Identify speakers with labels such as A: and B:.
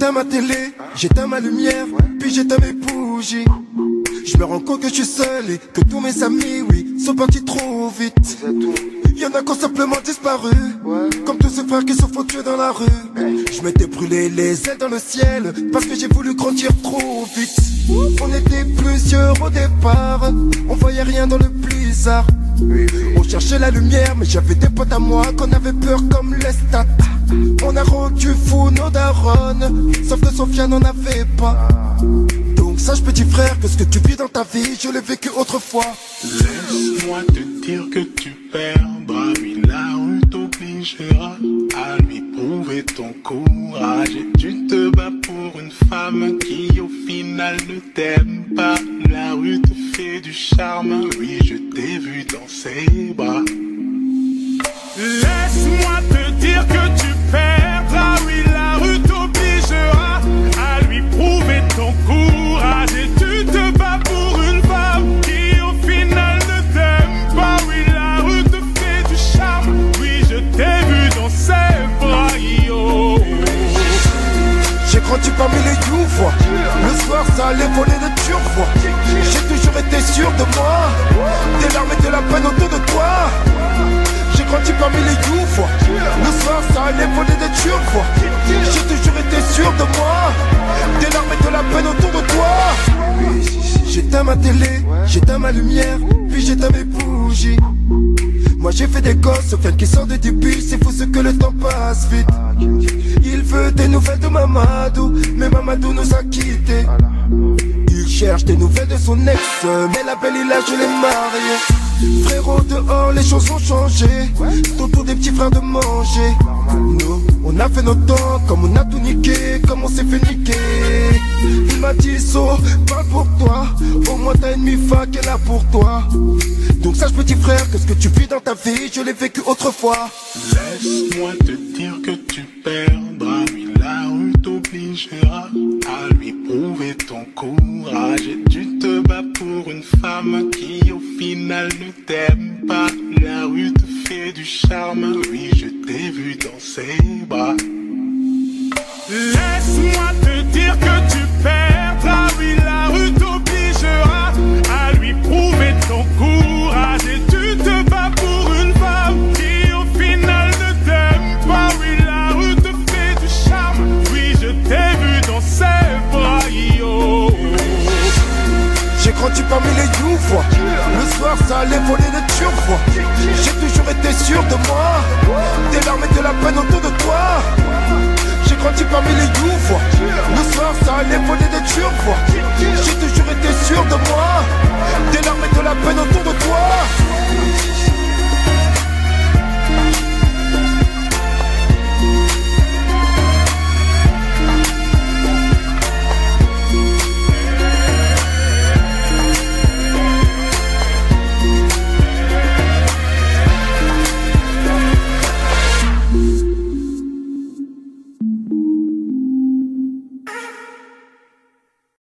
A: J'éteins ma télé, j'éteins ma lumière, puis j'éteins mes bougies. Je me rends compte que je suis seul et que tous mes amis, oui, sont partis trop vite. Y'en a qui ont simplement disparu, comme tous ces frères qui se font tuer dans la rue. Je m'étais brûlé les ailes dans le ciel, parce que j'ai voulu grandir trop vite. On était plusieurs au départ, on voyait rien dans le blizzard. On cherchait la lumière, mais j'avais des potes à moi qu'on avait peur comme les stats. On a rendu fou nos darons, sauf que Sophia n'en avait pas. Donc sache petit frère que ce que tu vis dans ta vie, je l'ai vécu autrefois.
B: Laisse-moi te dire que tu perdras, oui la rue t'obligera à lui prouver ton courage. Et tu te bats pour une femme qui au final ne t'aime pas. La rue te fait du charme, oui je t'ai vu dans ses bras. Laisse-moi te dire que tu perdras, oui la rue t'obligera à lui prouver ton courage. Et tu te bats pour une femme qui au final ne t'aime pas. Oui la rue te fait du charme, oui je t'ai vu dans ses bras. Yo.
A: J'ai grandi parmi les youvois, le soir ça allait voler de turvois. J'ai toujours été sûr de moi, des larmes et de la peine autour de toi. J'ai grandi parmi les youvois, le soir ça allait voler de turvois. J'ai toujours été sûr de moi, des larmes et de la peine autour de toi. J'éteins ma télé, j'éteins ma lumière, puis j'éteins mes bougies. Moi j'ai fait des gosses, Sofiane qui sort de début, c'est fou ce que le temps passe vite. Il veut des nouvelles de Mamadou, mais Mamadou nous a quittés. Il cherche des nouvelles de son ex, mais la belle il a je l'ai mariée. Frérot dehors les choses ont changé, c'est au tour des petits frères de manger. Nous, on a fait notre temps, comme on a tout niqué, comme on s'est fait niquer. Il m'a dit so, parle pour toi, au moins t'as une mifa qui est là pour toi. Donc sache petit frère que ce que tu vis dans ta vie, je l'ai vécu autrefois.
B: Laisse-moi te dire que tu perdras, oui la rue t'obligera à lui prouver ton courage. Et tu te bats pour une femme qui au final ne t'aime pas. La rue te fait du charme, oui je t'ai vu dans ses bras. Laisse-moi te dire que tu perdras, oui la rue t'obligera à lui prouver ton courage. Et tu te bats pour une femme qui au final ne t'aime pas. Oui la rue te fait du charme, oui je t'ai vu dans ses bras. Yo.
A: J'ai grandi parmi les youvois, le soir ça allait voler de turvois. J'ai toujours été sûr de moi, des larmes et de la peine autour de toi. J'ai grandi parmi les youvois, le soir ça allait voler de turvois. J'ai toujours été sûr de moi, des larmes et de la peine autour de toi.